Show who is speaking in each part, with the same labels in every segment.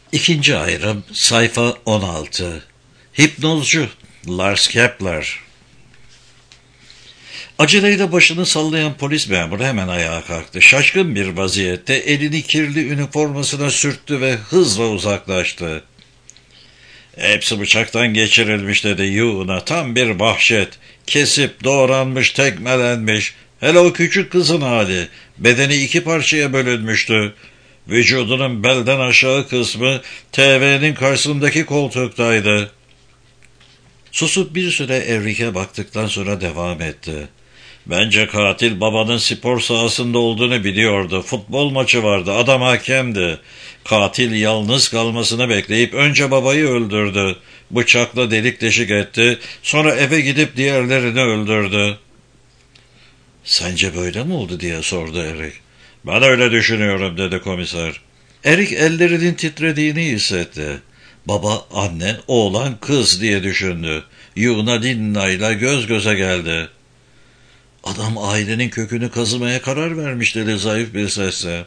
Speaker 1: İkinci ayrım, sayfa 16. Hipnozcu Lars Kepler. Aceleyle başını sallayan polis memuru hemen ayağa kalktı. Şaşkın bir vaziyette elini kirli üniformasına sürttü ve hızla uzaklaştı. "Hepsi bıçaktan geçirilmiş," dedi Yuğuna. "Tam bir vahşet. Kesip doğranmış, tekmelenmiş. Hele o küçük kızın hali. Bedeni iki parçaya bölünmüştü. Vücudunun belden aşağı kısmı TV'nin karşısındaki koltuktaydı." Susup bir süre Erik'e baktıktan sonra devam etti. "Bence katil babanın spor sahasında olduğunu biliyordu. Futbol maçı vardı. Adam hakemdi. Katil yalnız kalmasını bekleyip önce babayı öldürdü. Bıçakla delik deşik etti. Sonra eve gidip diğerlerini öldürdü." "Sence böyle mi oldu?" diye sordu Erik. "Ben öyle düşünüyorum," dedi komiser. Erik ellerinin titrediğini hissetti. Baba, anne, oğlan, kız diye düşündü. Yuna Dinna'yla göz göze geldi. "Adam ailenin kökünü kazımaya karar vermiş," dedi zayıf bir sesle.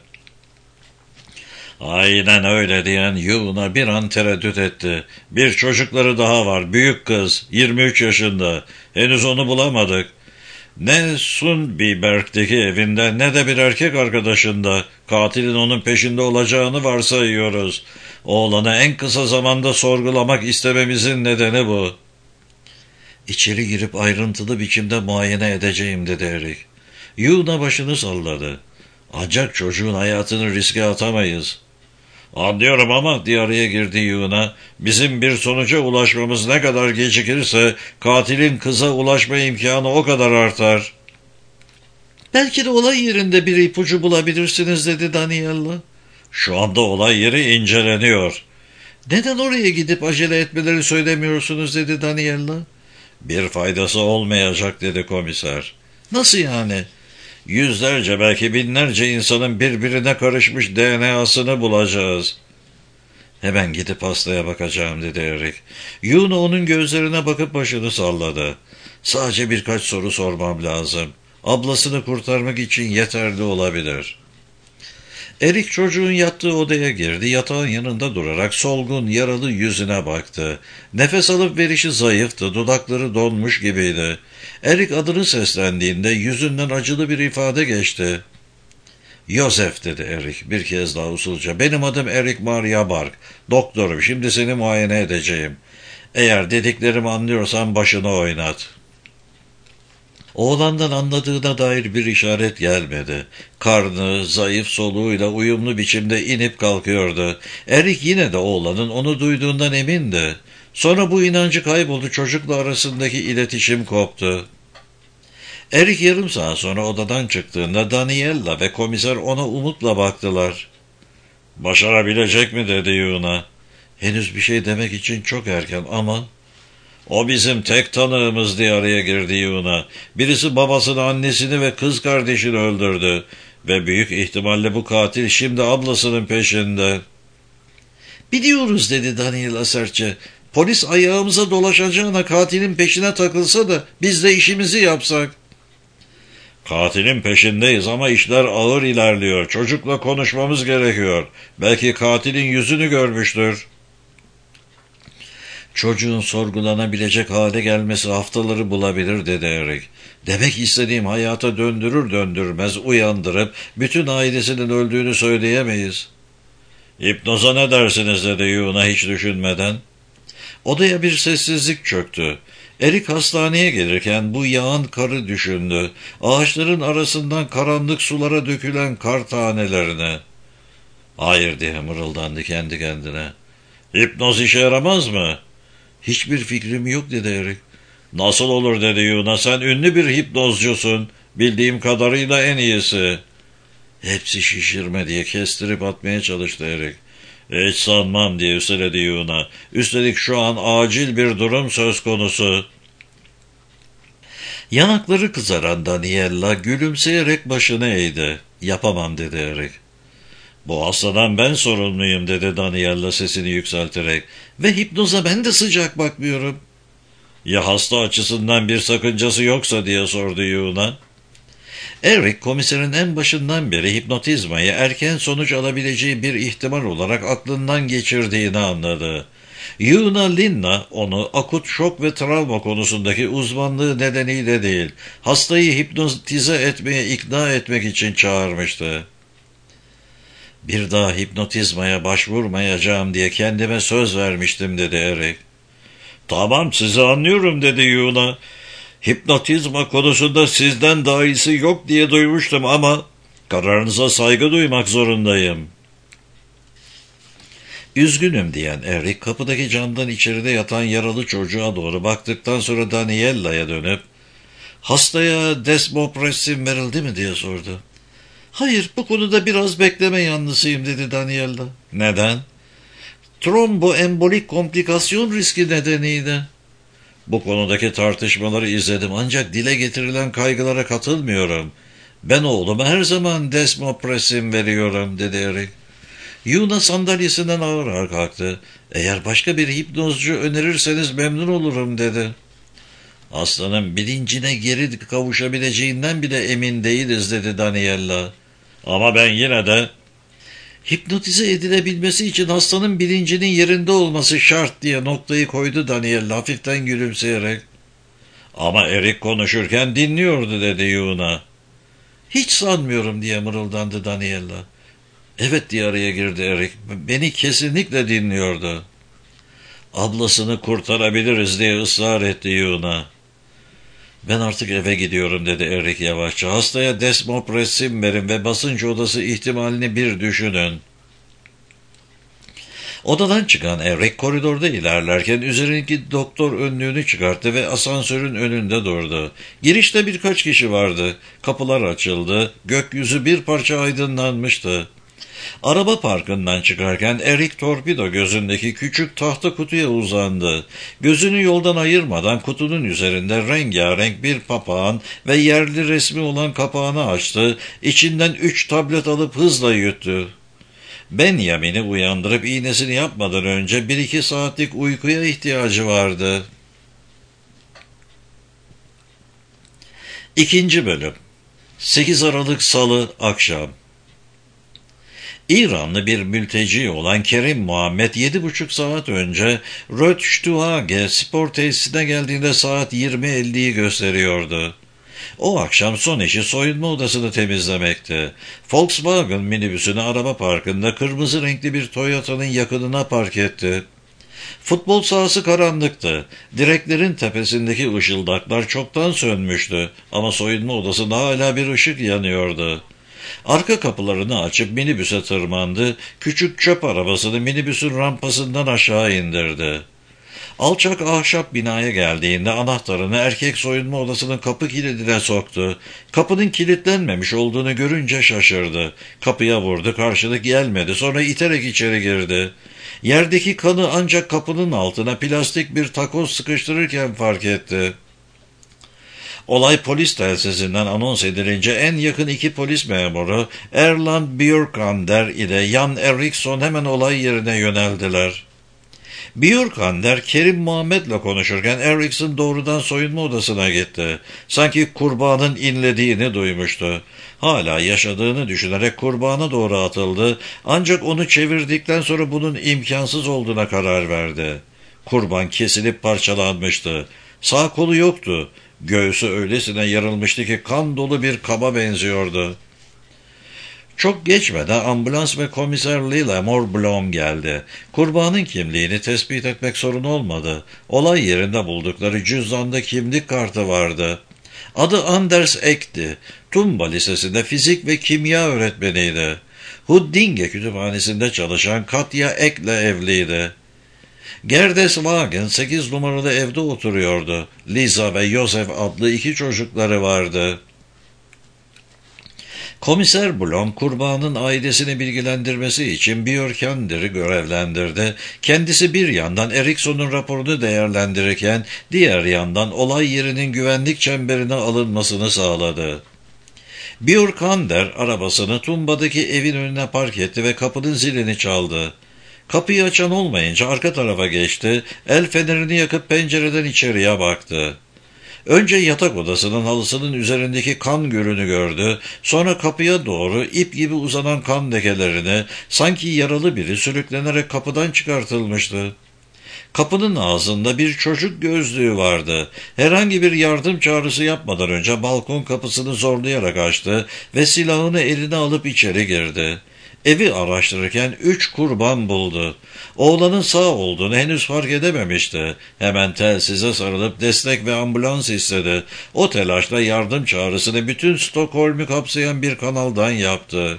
Speaker 1: "Aynen öyle," diyen Yuna bir an tereddüt etti. "Bir çocukları daha var, büyük kız, 23 yaşında. Henüz onu bulamadık. Ne Sundbyberg'deki evinde ne de bir erkek arkadaşında. Katilin onun peşinde olacağını varsayıyoruz. Oğlanı en kısa zamanda sorgulamak istememizin nedeni bu." "İçeri girip ayrıntılı biçimde muayene edeceğim," dedi Erik. Yuna başını salladı. "Ancak çocuğun hayatını riske atamayız." "Anlıyorum ama," diye araya girdi Yuna, "bizim bir sonuca ulaşmamız ne kadar gecikirse katilin kıza ulaşma imkanı o kadar artar." "Belki de olay yerinde bir ipucu bulabilirsiniz," dedi Daniela. "Şu anda olay yeri inceleniyor." "Neden oraya gidip acele etmeleri söylemiyorsunuz?" dedi Daniela. "Bir faydası olmayacak," dedi komiser. "Nasıl yani?" "Yüzlerce, belki binlerce insanın birbirine karışmış DNA'sını bulacağız." "Hemen gidip hastaya bakacağım," dedi Erik. Yuna onun gözlerine bakıp başını salladı. "Sadece birkaç soru sormam lazım. Ablasını kurtarmak için yeterli olabilir." Erik çocuğun yattığı odaya girdi. Yatağın yanında durarak solgun, yaralı yüzüne baktı. Nefes alıp verişi zayıftı, dudakları donmuş gibiydi. Erik adını seslendiğinde yüzünden acılı bir ifade geçti. "Yosef," dedi Erik bir kez daha usulca. "Benim adım Erik Maria Bark. Doktorum, şimdi seni muayene edeceğim. Eğer dediklerimi anlıyorsan başını oynat." Oğlandan anladığına dair bir işaret gelmedi. Karnı, zayıf soluğuyla uyumlu biçimde inip kalkıyordu. Erik yine de oğlanın onu duyduğundan emindi. Sonra bu inancı kayboldu, çocukla arasındaki iletişim koptu. Erik yarım saat sonra odadan çıktığında Daniela ve komiser ona umutla baktılar. "Başarabilecek mi?" dedi Yuna. "Henüz bir şey demek için çok erken ama..." "O bizim tek tanığımız," diye araya girdi Yuna. "Birisi babasını, annesini ve kız kardeşini öldürdü. Ve büyük ihtimalle bu katil şimdi ablasının peşinde." "Biliyoruz," dedi Daniela sertçe. "Polis ayağımıza dolaşacağına katilin peşine takılsa da biz de işimizi yapsak." "Katilin peşindeyiz ama işler ağır ilerliyor. Çocukla konuşmamız gerekiyor. Belki katilin yüzünü görmüştür." "Çocuğun sorgulanabilecek hale gelmesi haftaları bulabilir," dedi Erik. "Demek istediğim, hayata döndürür döndürmez uyandırıp bütün ailesinin öldüğünü söyleyemeyiz." "Hipnoza ne dersiniz?" dedi Yuna hiç düşünmeden. Odaya bir sessizlik çöktü. Erik hastaneye gelirken bu yağan karı düşündü. Ağaçların arasından karanlık sulara dökülen kar tanelerini. "Hayır," diye mırıldandı kendi kendine. "Hipnoz işe yaramaz mı?" "Hiçbir fikrim yok," dedi Erik. "Nasıl olur?" dedi Yuna. "Sen ünlü bir hipnozcusun. Bildiğim kadarıyla en iyisi." "Hepsi şişirme," diye kestirip atmaya çalıştı Erik. "Hiç sanmam," diye üsteledi Yuna. "Üstelik şu an acil bir durum söz konusu." Yanakları kızaran Daniela gülümseyerek başını eğdi. "Yapamam," dedi Erik. "Bu hastadan ben sorumluyum," dedi Daniela sesini yükselterek. "Ve hipnoza ben de sıcak bakmıyorum." "Ya hasta açısından bir sakıncası yoksa?" diye sordu Yuna. Eric, komiserin en başından beri hipnotizmayı erken sonuç alabileceği bir ihtimal olarak aklından geçirdiğini anladı. Yuna Linna onu akut şok ve travma konusundaki uzmanlığı nedeniyle değil, hastayı hipnotize etmeye ikna etmek için çağırmıştı. Bir daha hipnotizmaya başvurmayacağım diye kendime söz vermiştim, dedi Eric. Tamam, sizi anlıyorum, dedi Yuna. Hipnotizma konusunda sizden daha iyisi yok diye duymuştum ama kararınıza saygı duymak zorundayım. Üzgünüm, diyen Eric kapıdaki camdan içeride yatan yaralı çocuğa doğru baktıktan sonra Daniella'ya dönüp hastaya desmopressin verildi mi diye sordu. Hayır, bu konuda biraz bekleme yanlısıyım, dedi Daniella. Neden? Tromboembolik komplikasyon riski nedeniyle. Bu konudaki tartışmaları izledim ancak dile getirilen kaygılara katılmıyorum. Ben oğluma her zaman desmopressin veriyorum, dedi Eric. Yuna sandalyesinden ağır ağır kalktı. Eğer başka bir hipnozcu önerirseniz memnun olurum, dedi. Hastanın bilincine geri kavuşabileceğinden bile emin değiliz, dedi Daniella. Ama ben yine de... Hipnotize edilebilmesi için hastanın bilincinin yerinde olması şart diye noktayı koydu Daniella hafiften gülümseyerek. Ama Eric konuşurken dinliyordu, dedi Yuna. Hiç sanmıyorum, diye mırıldandı Daniella. Evet, diye araya girdi Eric. Beni kesinlikle dinliyordu. Ablasını kurtarabiliriz diye ısrar etti Yuna. Ben artık eve gidiyorum, dedi Eric yavaşça. Hastaya desmopressin verin ve basınç odası ihtimalini bir düşünün. Odadan çıkan Eric koridorda ilerlerken üzerindeki doktor önlüğünü çıkarttı ve asansörün önünde durdu. Girişte birkaç kişi vardı. Kapılar açıldı. Gökyüzü bir parça aydınlanmıştı. Araba parkından çıkarken Eric torpido gözündeki küçük tahta kutuya uzandı. Gözünü yoldan ayırmadan kutunun üzerinde rengarenk bir papağan ve yerli resmi olan kapağını açtı. İçinden 3 tablet alıp hızla yuttu. Benjamin'i uyandırıp iğnesini yapmadan önce 1-2 saatlik uykuya ihtiyacı vardı. 2. Bölüm 8 Aralık Salı akşam. İranlı bir mülteci olan Kerim Muhammed 7,5 saat önce Rötştuhage spor tesisine geldiğinde saat 20.50'yi gösteriyordu. O akşam son işi soyunma odasını temizlemekti. Volkswagen minibüsünü araba parkında kırmızı renkli bir Toyota'nın yakınına park etti. Futbol sahası karanlıktı. Direklerin tepesindeki ışıldaklar çoktan sönmüştü ama soyunma odasında hala bir ışık yanıyordu. Arka kapılarını açıp minibüse tırmandı, küçük çöp arabasını minibüsün rampasından aşağı indirdi. Alçak ahşap binaya geldiğinde anahtarını erkek soyunma odasının kapı kilidine soktu. Kapının kilitlenmemiş olduğunu görünce şaşırdı. Kapıya vurdu, karşılık gelmedi, sonra iterek içeri girdi. Yerdeki kanı ancak kapının altına plastik bir takoz sıkıştırırken fark etti. Olay polis telsizinden anons edilince en yakın 2 polis memuru Erland Björkander ile Jan Eriksson hemen olay yerine yöneldiler. Björkander Kerim Muhammed'le konuşurken Eriksson doğrudan soyunma odasına gitti. Sanki kurbanın inlediğini duymuştu. Hala yaşadığını düşünerek kurbana doğru atıldı ancak onu çevirdikten sonra bunun imkansız olduğuna karar verdi. Kurban kesilip parçalanmıştı. Sağ kolu yoktu. Göğsü öylesine yarılmıştı ki kan dolu bir kaba benziyordu. Çok geçmeden ambulans ve komiser Lila Morblom geldi. Kurbanın kimliğini tespit etmek sorun olmadı. Olay yerinde buldukları cüzdanda kimlik kartı vardı. Adı Anders Ek'ti. Tumba Lisesi'nde fizik ve kimya öğretmeniydi. Huddinge kütüphanesinde çalışan Katya Ek'le evliydi. Gerdeswagen 8 numaralı evde oturuyordu. Lisa ve Josef adlı 2 çocukları vardı. Komiser Blom kurbanın ailesini bilgilendirmesi için Björkander'i görevlendirdi. Kendisi bir yandan Eriksson'un raporunu değerlendirirken diğer yandan olay yerinin güvenlik çemberine alınmasını sağladı. Björkander arabasını Tumba'daki evin önüne park etti ve kapının zilini çaldı. Kapıyı açan olmayınca arka tarafa geçti, el fenerini yakıp pencereden içeriye baktı. Önce yatak odasının halısının üzerindeki kan gölünü gördü, sonra kapıya doğru ip gibi uzanan kan lekelerini, sanki yaralı biri sürüklenerek kapıdan çıkartılmıştı. Kapının ağzında bir çocuk gözlüğü vardı. Herhangi bir yardım çağrısı yapmadan önce balkon kapısını zorlayarak açtı ve silahını eline alıp içeri girdi. Evi araştırırken 3 kurban buldu. Oğlanın sağ olduğunu henüz fark edememişti. Hemen telsize sarılıp destek ve ambulans istedi. O telaşla yardım çağrısını bütün Stockholm'u kapsayan bir kanaldan yaptı.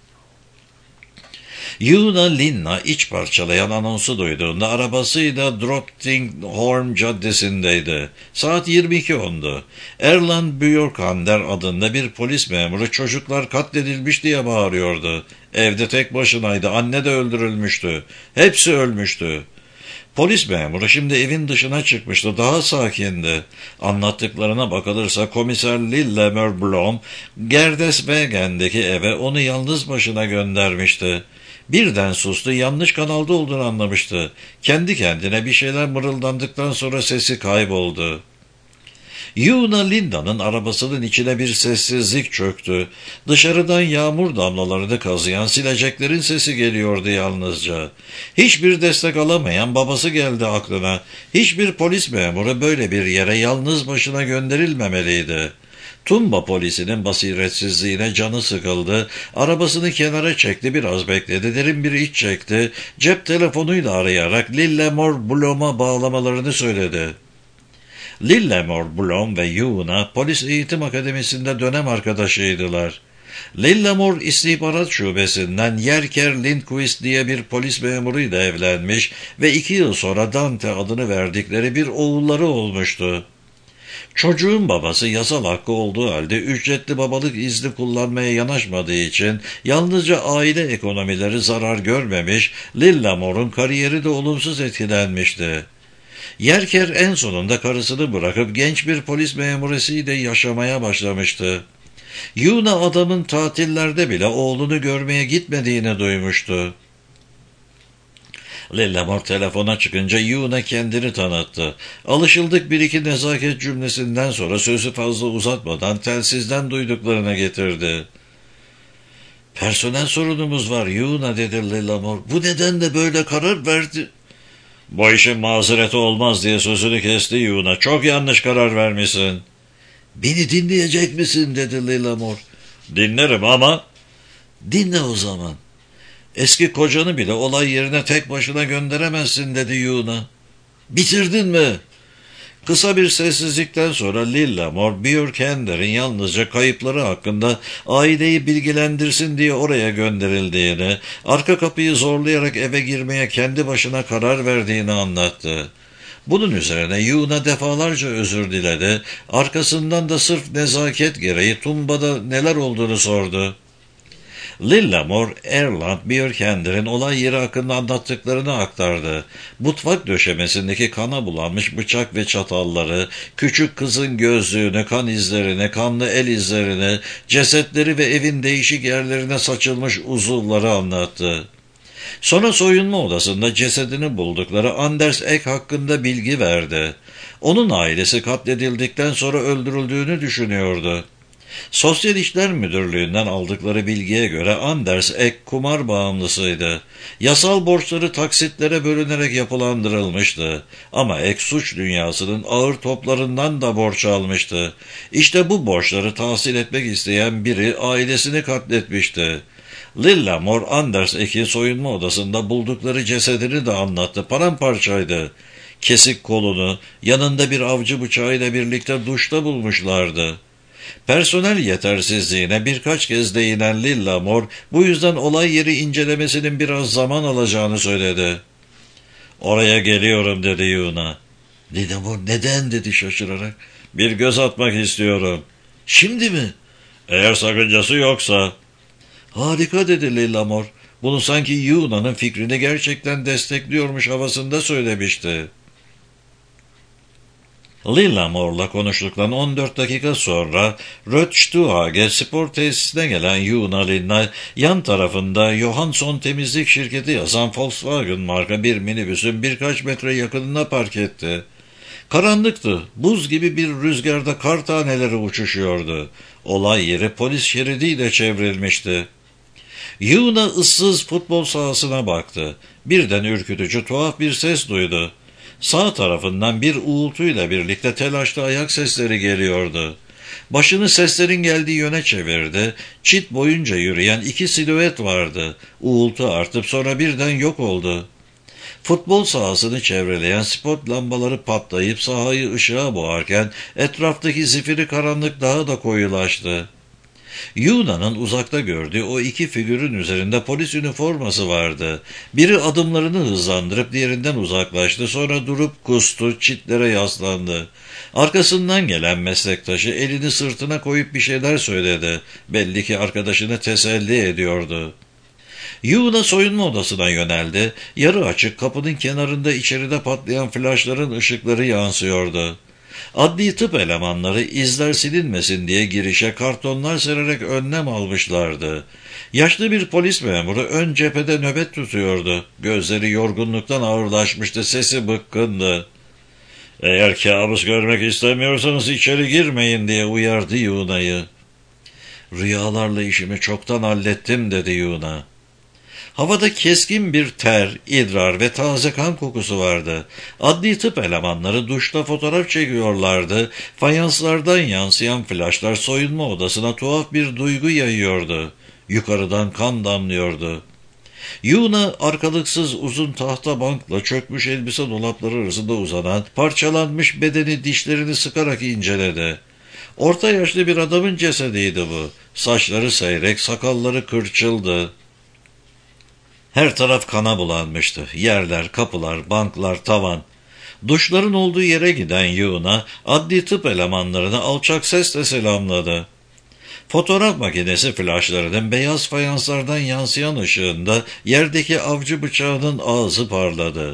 Speaker 1: Yuna Linna iç parçalayan anonsu duyduğunda arabasıyla Drottningholm caddesindeydi. Saat 22.10'du. Erland Björkander adında bir polis memuru çocuklar katledilmiş diye bağırıyordu. Evde tek başınaydı, anne de öldürülmüştü. Hepsi ölmüştü. Polis memuru şimdi evin dışına çıkmıştı, daha sakindi. Anlattıklarına bakılırsa komiser Lillemer Blom, Gerdesvägen'deki eve onu yalnız başına göndermişti. Birden sustu, yanlış kanalda olduğunu anlamıştı. Kendi kendine bir şeyler mırıldandıktan sonra sesi kayboldu. Yuna Linda'nın arabasının içine bir sessizlik çöktü. Dışarıdan yağmur damlalarını kazıyan sileceklerin sesi geliyordu yalnızca. Hiçbir destek alamayan babası geldi aklına. Hiçbir polis memuru böyle bir yere yalnız başına gönderilmemeliydi. Tumba polisinin basiretsizliğine canı sıkıldı, arabasını kenara çekti, biraz bekledi, derin bir iç çekti, cep telefonuyla arayarak Lillemor Blom'a bağlamalarını söyledi. Lillemor Blom ve Yuna polis eğitim akademisinde dönem arkadaşıydılar. Lillemor istihbarat şubesinden Yerker Lindquist diye bir polis memuruyla evlenmiş ve 2 yıl sonra Dante adını verdikleri bir oğulları olmuştu. Çocuğun babası yasal hakkı olduğu halde ücretli babalık izni kullanmaya yanaşmadığı için yalnızca aile ekonomileri zarar görmemiş, Lillemor'un kariyeri de olumsuz etkilenmişti. Yerker en sonunda karısını bırakıp genç bir polis memuresiyle yaşamaya başlamıştı. Yuna adamın tatillerde bile oğlunu görmeye gitmediğini duymuştu. Lillemor telefona çıkınca Yuna kendini tanıttı. Alışıldık bir iki nezaket cümlesinden sonra sözü fazla uzatmadan telsizden duyduklarına getirdi. "Personel sorunumuz var Yuna," dedi Lillemor. "Bu nedenle böyle karar verdi." "Bu işin mazereti olmaz," diye sözünü kesti Yuna. "Çok yanlış karar vermişsin." "Beni dinleyecek misin?" dedi Lillemor. "Dinlerim ama..." "Dinle o zaman. Eski kocanı bile olay yerine tek başına gönderemezsin," dedi Yuna. "Bitirdin mi?" Kısa bir sessizlikten sonra Lillemor, Björkander'in yalnızca kayıpları hakkında aileyi bilgilendirsin diye oraya gönderildiğini, arka kapıyı zorlayarak eve girmeye kendi başına karar verdiğini anlattı. Bunun üzerine Yuna defalarca özür diledi, arkasından da sırf nezaket gereği Tumba'da neler olduğunu sordu. Lillemor, Erland Björkander'in olay yeri hakkında anlattıklarını aktardı. Mutfak döşemesindeki kana bulanmış bıçak ve çatalları, küçük kızın gözlüğünü, kan izlerini, kanlı el izlerini, cesetleri ve evin değişik yerlerine saçılmış uzuvları anlattı. Sonra soyunma odasında cesedini buldukları Anders Ek hakkında bilgi verdi. Onun ailesi katledildikten sonra öldürüldüğünü düşünüyordu. Sosyal İşler Müdürlüğü'nden aldıkları bilgiye göre Anders Ek kumar bağımlısıydı. Yasal borçları taksitlere bölünerek yapılandırılmıştı. Ama Ek suç dünyasının ağır toplarından da borç almıştı. İşte bu borçları tahsil etmek isteyen biri ailesini katletmişti. Lillemor, Anders Ek'in soyunma odasında buldukları cesedini de anlattı. Paramparçaydı. Kesik kolunu, yanında bir avcı bıçağıyla birlikte duşta bulmuşlardı. Personel yetersizliğine birkaç kez değinen Lillemor, bu yüzden olay yeri incelemesinin biraz zaman alacağını söyledi. "Oraya geliyorum," dedi Yuna. Lillemor "Neden?" dedi şaşırarak. "Bir göz atmak istiyorum." "Şimdi mi?" "Eğer sakıncası yoksa." "Harika," dedi Lillemor. Bunu sanki Yuna'nın fikrini gerçekten destekliyormuş havasında söylemişti. Lillemor'la konuştuktan 14 dakika sonra Rötstuhage spor tesisine gelen Yuna Linna, yan tarafında Johansson Temizlik Şirketi yazan Volkswagen marka bir minibüsün birkaç metre yakınına park etti. Karanlıktı. Buz gibi bir rüzgarda kar taneleri uçuşuyordu. Olay yeri polis şeridiyle çevrilmişti. Yuna ıssız futbol sahasına baktı. Birden ürkütücü tuhaf bir ses duydu. Sağ tarafından bir uğultuyla birlikte telaşlı ayak sesleri geliyordu. Başını seslerin geldiği yöne çevirdi. Çit boyunca yürüyen iki silüet vardı. Uğultu artıp sonra birden yok oldu. Futbol sahasını çevreleyen spot lambaları patlayıp sahayı ışığa boğarken etraftaki zifiri karanlık daha da koyulaştı. Yuna'nın uzakta gördüğü o iki figürün üzerinde polis üniforması vardı. Biri adımlarını hızlandırıp diğerinden uzaklaştı, sonra durup kustu, çitlere yaslandı. Arkasından gelen meslektaşı elini sırtına koyup bir şeyler söyledi. Belli ki arkadaşını teselli ediyordu. Yuna soyunma odasına yöneldi. Yarı açık kapının kenarında içeride patlayan flaşların ışıkları yansıyordu. Adli tıp elemanları izler silinmesin diye girişe kartonlar sererek önlem almışlardı. Yaşlı bir polis memuru ön cephede nöbet tutuyordu. Gözleri yorgunluktan ağırlaşmıştı, sesi bıkkındı. "Eğer kabus görmek istemiyorsanız içeri girmeyin," diye uyardı Yuna'yı. "Rüyalarla işimi çoktan hallettim," dedi Yuna. Havada keskin bir ter, idrar ve taze kan kokusu vardı. Adli tıp elemanları duşta fotoğraf çekiyorlardı. Fayanslardan yansıyan flaşlar soyunma odasına tuhaf bir duygu yayıyordu. Yukarıdan kan damlıyordu. Yuna arkalıksız uzun tahta bankla çökmüş elbise dolapları arasında uzanan, parçalanmış bedeni dişlerini sıkarak inceledi. Orta yaşlı bir adamın cesediydi bu. Saçları seyrek, sakalları kırçıldı. Her taraf kana bulanmıştı. Yerler, kapılar, banklar, tavan. Duşların olduğu yere giden Yuna, adli tıp elemanlarını alçak sesle selamladı. Fotoğraf makinesi flaşlarının beyaz fayanslardan yansıyan ışığında yerdeki avcı bıçağının ağzı parladı.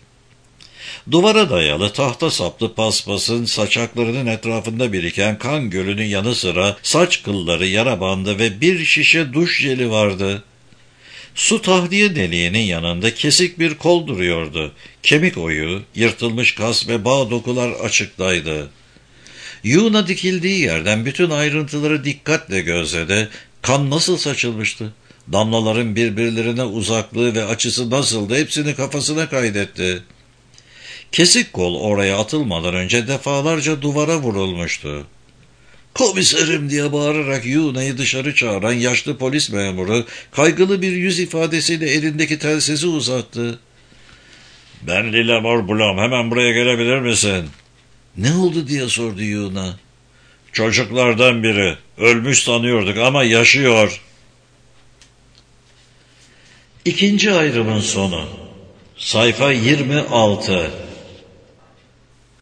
Speaker 1: Duvara dayalı tahta saplı paspasın saçaklarının etrafında biriken kan gölünün yanı sıra saç kılları, yara bandı ve bir şişe duş jeli vardı. Su tahliye deliğinin yanında kesik bir kol duruyordu. Kemik oyu, yırtılmış kas ve bağ dokular açıktaydı. Yuna dikildiği yerden bütün ayrıntıları dikkatle gözledi. Kan nasıl saçılmıştı? Damlaların birbirlerine uzaklığı ve açısı nasıldı? Hepsini kafasına kaydetti. Kesik kol oraya atılmadan önce defalarca duvara vurulmuştu. "Komiserim!" diye bağırarak Yuna'yı dışarı çağıran yaşlı polis memuru kaygılı bir yüz ifadesiyle elindeki telsizi uzattı. "Ben Lilamor Blom, hemen buraya gelebilir misin?" "Ne oldu?" diye sordu Yuna. "Çocuklardan biri. Ölmüş sanıyorduk ama yaşıyor." İkinci ayrımın sonu. Sayfa 26.